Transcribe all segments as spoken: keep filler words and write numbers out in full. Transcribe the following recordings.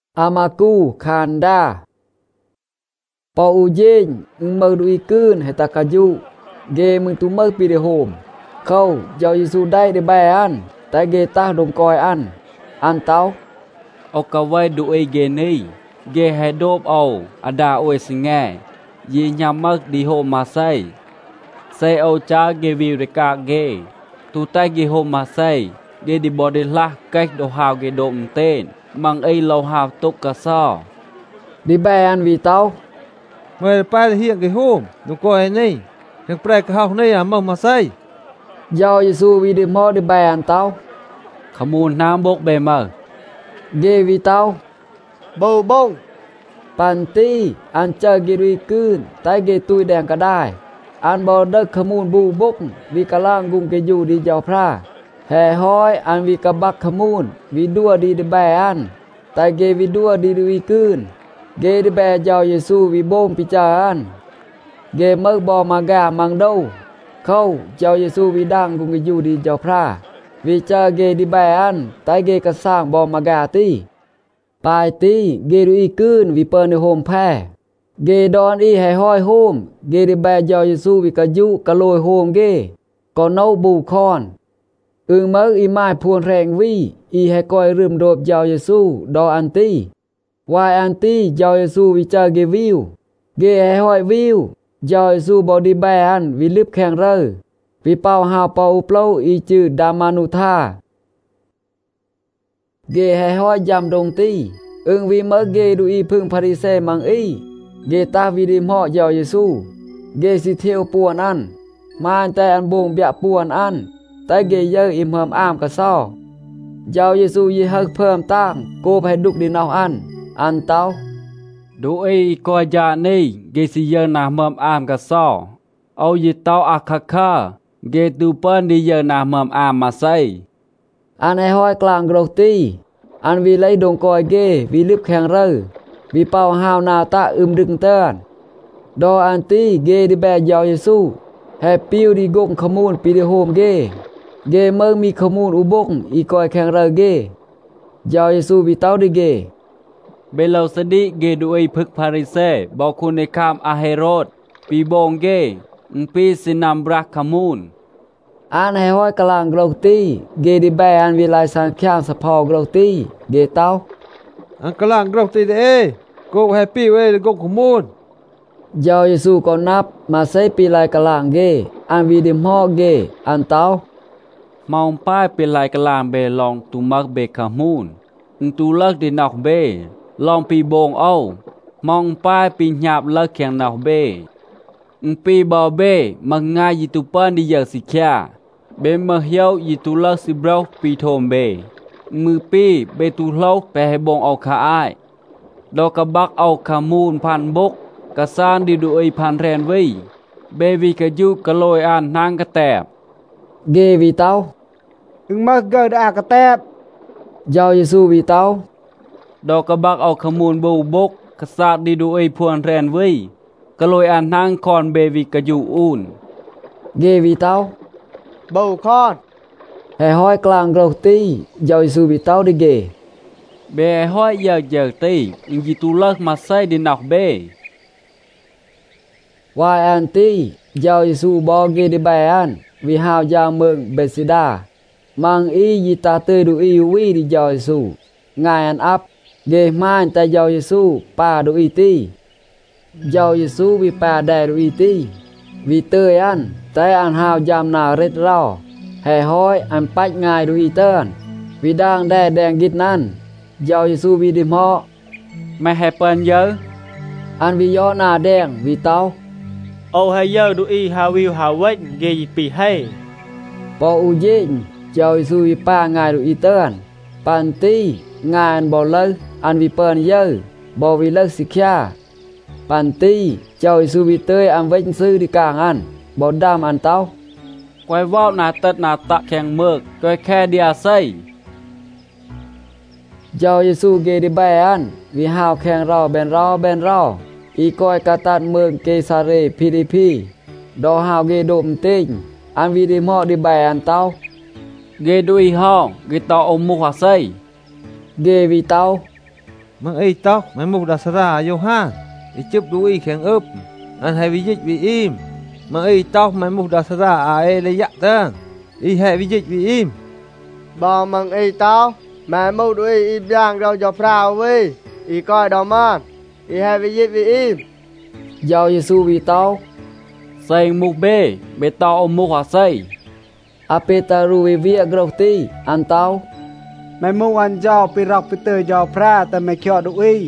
Amaku khanda Pau ujing mơ đuôi cơn hay ta cà dụ ghê mừng tú mơ pi de home khâu giao Giêsu đây để bài ăn tại ghê ta đồng coi ăn ăn tao o ka vai đuôi ghê ni ghê hay đốp âu ada oi sinh nghe yi nhằm mơ đi home mà say say âu cha ghê view de ka ghê tu tai ghê home mà say ghê đi bỏ đi la cách đồ hào ghê độm tên mang ấy lâu hào tục cả so đi bài ăn vì tao mày phải hiện cái hôm đồng coi này thằng phải cái học này à mong mà say giao Giêsu vì đi mò đi bài ăn tao khamun nam bốc bề mờ ghê vì tao bầu bông pan ti ăn chơi ghê đuôi cơn tại ghê tui đèn cả đài ăn bò đất khamun bu bốc vì cả lang gung cái dù đi giao pra hè hoi ăn vì cả bắc khamun vì đua đi đi bài ăn tại ghê vì đua đi đuôi cơn ghê đi bè giao Giêsu vì bom pi cha ăn ghê mơ bò mà gà mang đâu khâu giao Giêsu vì đang cùng cái dù đi giao pra vì cha ghê đi bè ăn tại ghê cả sang bò mà gà ti bài ti ghê đuôi cơn vì pơn đi hôm phe ghê đón y hè hoi hôm ghê đi bè giao Giêsu vì cả dù cả lôi hôm ghê còn nấu bù con ư mơ y mai puôn rèn vi y hè coi rườm đột giao Giêsu đo ăn ti Why anti giao Giêsu vì cha ghê view ghê hè hoi view giao Giêsu bỏ đi bài ăn vì lướp khen rơ vì bao hào bao plau y chữ Damanutha ghê hè hoi dàm đồng ti ưng vì mơ ghê đu yพึ่ง Pharise mang y ghê ta vì đi mọ giao Giêsu ghê si theo puan ăn mà anh tay ăn buông bịa puan ăn tay ghê dơ im hầm am cả so giao Giêsu y hơ phơm tang cô phải đục đi nào ăn ăn tao đuôi coi gia ni ghê si giờ na mầm am cả so âu yi tao akaka ghê tu pen đi giờ na mầm am mà say ăn hay hoi klang gro ti ăn vì lấy đồng coi ghê vì lướp khen rơ vì bao hào nào ta ưm đừng tên đo ăn ti ghê đi bè giao Giêsu hè piu đi gụng khamun pi đi hôm ghê ghê mơ mi khamun u bông y coi khen rơ ghê giao Giêsu vì tao đi ghê bê lâu sân đi ghê đuôi phức Pharise bảo khu nê kham Aherod pi bông ghê pi sinam brak khamun ăn hay hoi klang gro ti ghê đi bè ăn vì lại sang khiam sa phò gro ti ghê tao ăn cái làng gốc thì đấy cô happy way cô cũng muốn giao Giêsu còn nắp mà xây pi lại klang ghê ăn vì đi mò ghê ăn tao mong pai pi lại klang bê long tu mắc bê khamun tu lắc đi nọc bê long pi bông âu mong pai pi nhạp lắc khen nọc bê pi bò bê mà ngay yi tu pen đi giờ si kya bê mà hiếu yi tu lắc si brau pi thôm bê mư pi bê tu lâu bê bông âu khá ai đo cả bắc âu khá môn phan bốc cả san đi đuôi phan rèn vây bê vì cả du cả lôi an nang cả tẹp ghê vì tao đừng mắc gờ đã cả tép giao Giêsu vì tao đo cả bắc âu khá môn bầu bốc cả san đi đuôi phan rèn vây cả lôi an nang con bê vì cả du un ghê vì tao bầu con hè hoi klang gro ti giao Giêsu vì tao đi ghê bê hoi giờ giờ ti vì tu lắc mà say đi nọc bê Why anti giao Giêsu bỏ ghê đi bài ăn vì hào giao mượn Bethesda mang y yi ta tê đu y uy đi giao Giêsu ngài ăn áp ghê man ta giao Giêsu pa đu y ti giao Giêsu vì pa đè đu y ti vì tươi ăn tay ăn hào giam nào rết rau hè hoi ăn bách ngài đu y tơn vì đang đè đèn gít năn giao Giêsu vì đi mò mẹ hẹp pen nhớ ăn vì gió nà đèn vì tao ô hay giờ đuôi hào view hào vết ghê pi hay bỏ u dinh giao Giêsu vì pa ngài đu y tơn pan ti ngài ăn bỏ lơ ăn vì pen dơ bỏ vì lơ xì kya pan ti giao Giêsu vì tươi ăn vinh sư đi càng ăn bỏ đam ăn tao quay vào nà tật nà tạ khen mực coi khe dia say giao Giêsu ghê đi bài ăn vì hào khen rò bên rò bên rò y coi cả tạt mương kê sa rê Philippi đo hào ghê độm tinh ăn vì đi mò đi bài ăn tao ghê đuôi ho ghê to ôm mu hòa say ghê vì tao mang ai tóc mai mục đà sa ra Johan i chụp đuôi khen ướp an hay vi dịch vi im mang ai tóc mai mục đà sa ra a e le yak tang i hay vi dịch vi im bò mang ai tóc mai mục đuôi im giang rau cho phao vi i coi đó man i hay vi dịch vi im Giao Giêsu vi tao Say mục bê bê tao ông mục hòa say Ape taru vi via groti an tao แม่มุงอันเจ้าไปรักไปเตยเจ้าพระแต่ไม่เขียวดุอี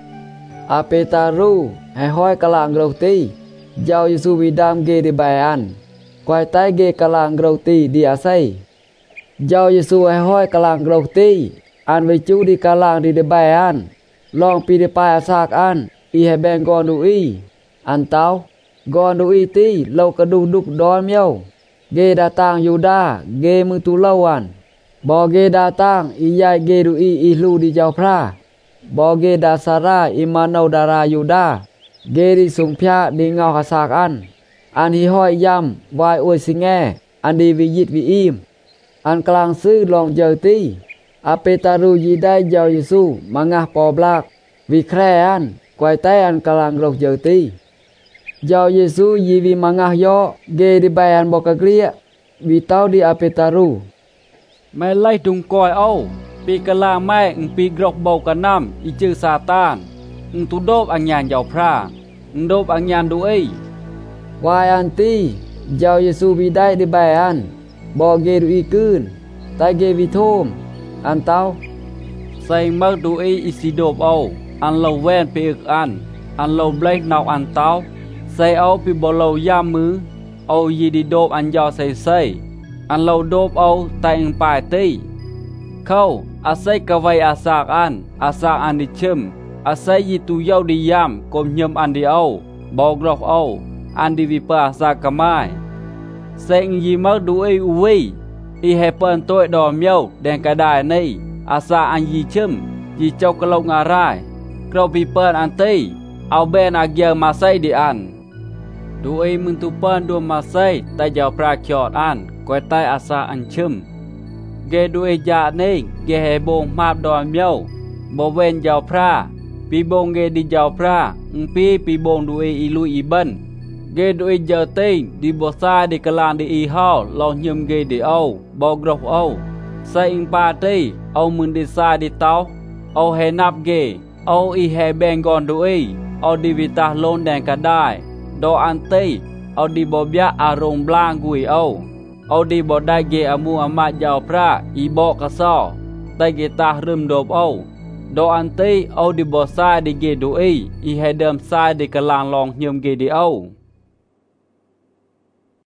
Ape taru hai hoi kalang groti Giao Giêsu vi dam ge di bayan Quay tai ge kalang groti di asai Giao Giêsu hai hoi kalang groti An vi chu di kalang di di bayan Long pi di pai asak an I hai beng gon du i An tao Gon du i ti lâu ka du duk don miao Ge datang Yuda ge mung tu lawan Bo ge datang I yai ge du i I lu di jau pra Bo ge da sara I manau dara Yuda Ge di sung pya di ngau hasak an An hi hoi yam vai oi singe An di vi yit vi im An klang sư long giờ ti Ape taru yi dai jau Yesu mangah po blak Vi kre an Quay tay an kalang rok giờ ti Giao Giêsu yi vi mangah yo ge di bayan bokagria vi tau di ape taru แม่ไล่ดุงกอยเอาปีกะลาแม่อึงปีกรอกเบากันน้ำอีจือซาตานอึงตุโดบอัญญานยาวพระอึงโดบอัญญานดูเอ้ Wai anti Giao Giêsu vi dai di bayan Bo ge du i kun Tai ge vi thom An tau ใส่มักดูเอ้อีสิโดบเอาอันเราแว่นไปอึกอันอันเราเบลกนาวอันเต้าใส่เอาปีบ่เราย่ามมือเอายีดีโดบอันยาวใส่ใส่อันเราโดบเอาแต่งปลายตีเข้าอาศัยกะไวอาสากอันอาสากอันดิชมอาศัยยีตูเย้าดียามกลมยมอันดีเอาบอกรอกเอาอันดีวิปอาสากกะไม้เซงยีมักดูไออุวีอีเฮเปินตัวดอมเย้าแดงกระดายในอาสาอันยีชมยีเจ้ากะลงอารายกรอปีเปินอันตีเอาเบนอาเกียมาใส่ดีอันดูไอมึงตุเปินดวมมาใส่แต่เจ้าปลาจอดอันก้อยใต้อาสาอันชมเกดูเอยาเน่งเกเฮบงมาบดอนเมียวบ่เวนยาวพระปีบงเกดิยาวพระอุปีปีบงดูเออีลุอีบันเกดูเอเจอเต็งดิบ่ซาดิกะลานดิอีฮาวลองยมเกดิเอาบ่กรอกเอาใส่อิงปาเตเอามึงดิซาดิเตาเอาเฮนับเกเอาอีเฮแบงกอนดูเอเอาดิวิตาโลนแดงก็ได้ดออันเตเอาดิบ่บยะอารมณ์บลางกุยเอาเอาดีบ่ได้เกอมูอามาดยาวพระอีบอกกะซ้อแต่เกตาเริ่มโดบเอาดออันเตเอาดีบ่ซาดิเกดูเออีให้เดิมซาดิกะลางลองยมเกดีเอา